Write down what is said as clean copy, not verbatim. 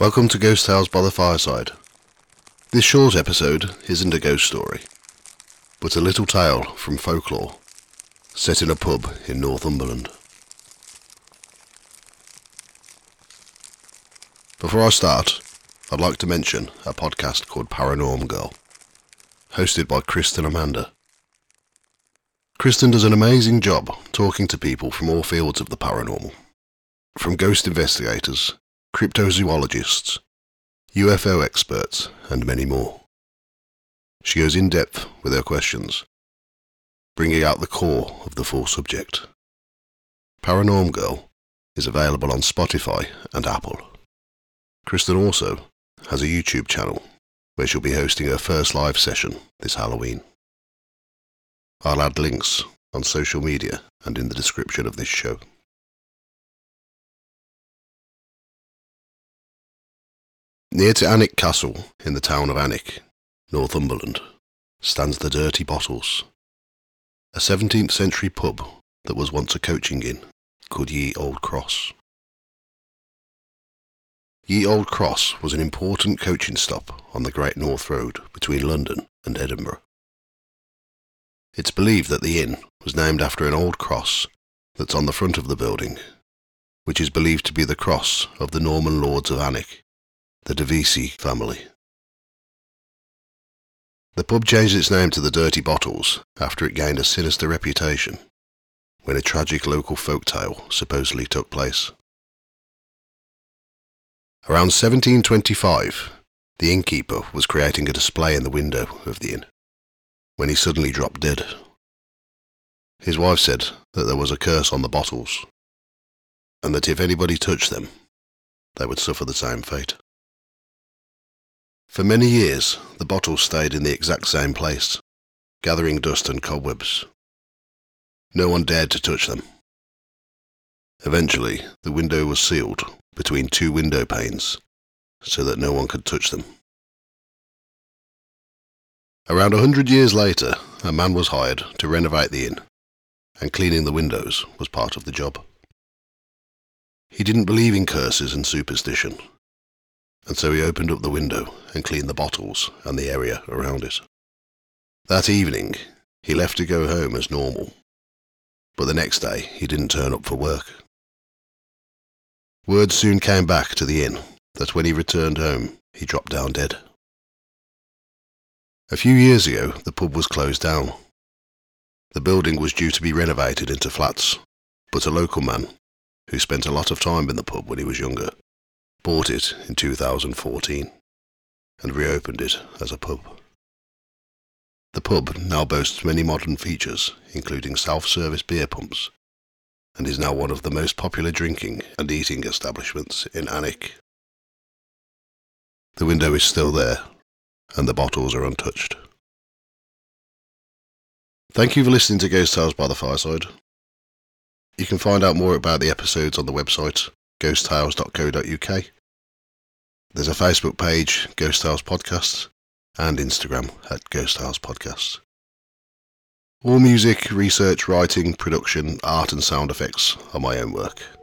Welcome to Ghost Tales by the Fireside. This short episode isn't a ghost story, but a little tale from folklore, set in a pub in Northumberland. Before I start, I'd like to mention a podcast called Paranorm Girl, hosted by Kristen Amanda. Kristen does an amazing job talking to people from all fields of the paranormal, from ghost investigators, cryptozoologists, UFO experts, and many more. She goes in depth with her questions, bringing out the core of the full subject. Paranorm Girl is available on Spotify and Apple. Kristen also has a YouTube channel where she'll be hosting her first live session this Halloween. I'll add links on social media and in the description of this show. Near to Alnwick Castle in the town of Alnwick, Northumberland, stands the Dirty Bottles, a 17th century pub that was once a coaching inn called Ye Old Cross. Ye Old Cross was an important coaching stop on the Great North Road between London and Edinburgh. It's believed that the inn was named after an old cross that's on the front of the building, which is believed to be the cross of the Norman lords of Alnwick, the De Vesey family. The pub changed its name to the Dirty Bottles after it gained a sinister reputation when a tragic local folk tale supposedly took place. Around 1725, the innkeeper was creating a display in the window of the inn when he suddenly dropped dead. His wife said that there was a curse on the bottles, and that if anybody touched them, they would suffer the same fate. For many years, the bottles stayed in the exact same place, gathering dust and cobwebs. No one dared to touch them. Eventually, the window was sealed between two window panes so that no one could touch them. Around 100 years later, a man was hired to renovate the inn, and cleaning the windows was part of the job. He didn't believe in curses and superstition, and so he opened up the window and cleaned the bottles and the area around it. That evening, he left to go home as normal, but the next day he didn't turn up for work. Word soon came back to the inn that when he returned home, he dropped down dead. A few years ago, the pub was closed down. The building was due to be renovated into flats, but a local man, who spent a lot of time in the pub when he was younger, bought it in 2014 and reopened it as a pub. The pub now boasts many modern features, including self-service beer pumps, and is now one of the most popular drinking and eating establishments in Alnwick. The window is still there, and the bottles are untouched. Thank you for listening to Ghost Tales by the Fireside. You can find out more about the episodes on the website ghosttales.co.uk. There's a Facebook page, Ghost Tales Podcasts, and Instagram at Ghost Tales Podcasts. All music, research, writing, production, art and sound effects are my own work.